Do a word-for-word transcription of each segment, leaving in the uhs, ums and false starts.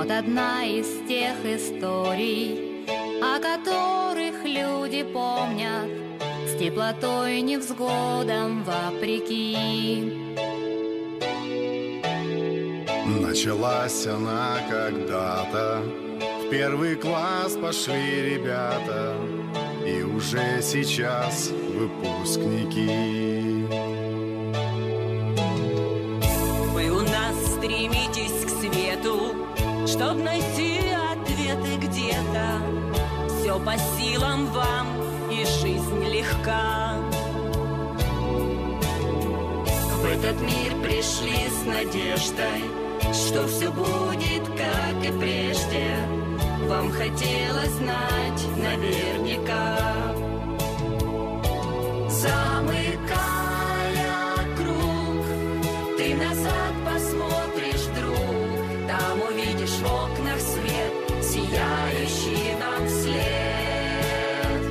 Вот одна из тех историй, о которых люди помнят с теплотой невзгодам вопреки. Началась она когда-то, в первый класс пошли ребята, и уже сейчас выпускники. Вы у нас стремитесь к свету, чтоб найти ответы где-то. Все по силам вам, и жизнь легка. В этот мир пришли с надеждой, что все будет, как и прежде. Вам хотелось знать наверняка. Замыкая круг, ты назад посмотришь, друг. Там увидишь в окнах свет, сияющий нам вслед.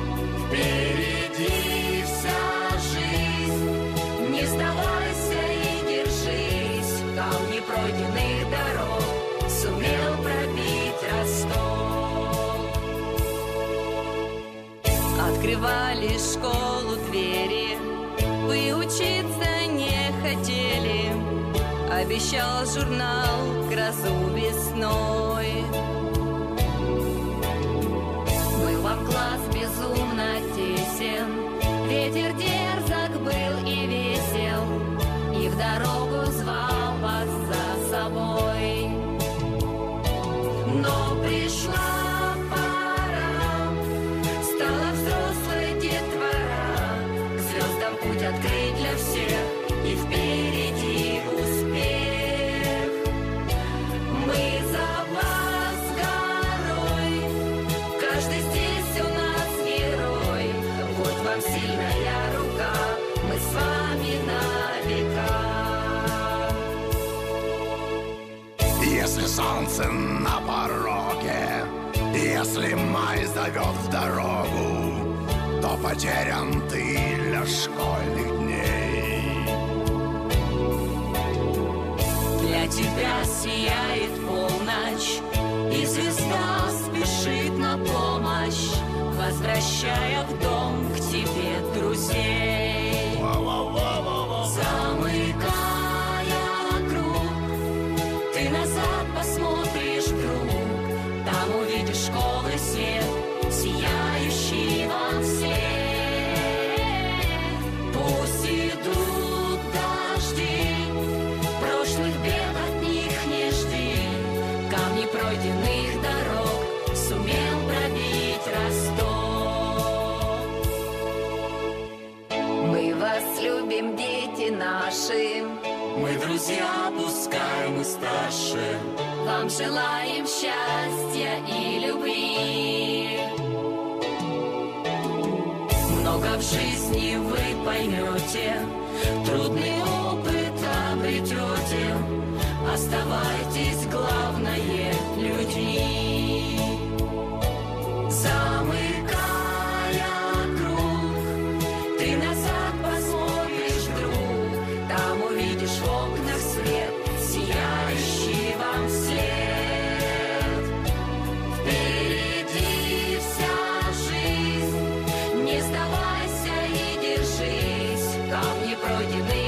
Впереди вся жизнь, не сдавайся и держись. Камни пройденных дорог сумел пробить Ростов. Открывали школу двери, вы учиться не хотели. Обещал журнал грозу весной. Был вам класс безумно тесен, ветер дерзок был и весел, и в дорогу звал вас за собой. Но пришла пора, стала взрослой детвора, к звездам путь открыть для всех, и впереди успех. Мы за вас горой, каждый здесь у нас герой. Вот вам сильная рука, мы с вами на века. Если солнце на пороге, если май зовет в дорогу, то потерян ты для школьных дней. Для тебя сияет полночь, и звезда спешит на помощь, возвращая в дом к тебе друзей. Замыкая круг, ты назад посмотришь, друг. Там увидишь школы свет, сияющий вам вслед. Пусть идут дожди, прошлых бед от них не жди. Камни пройденных дорог сумел пробить Ростов. Мы вас любим, дети наши, Мы друзья, пускай мы старше. Вам желаем счастья и любви. Много в жизни вы поймете, трудный опыт обретете. Оставайтесь, главное, людьми. замыкая круг, ты назад посмотришь, друг. Там увидишь в окнах свет, сияющий вам вслед. Впереди вся жизнь, не сдавайся и держись. Камни пройдены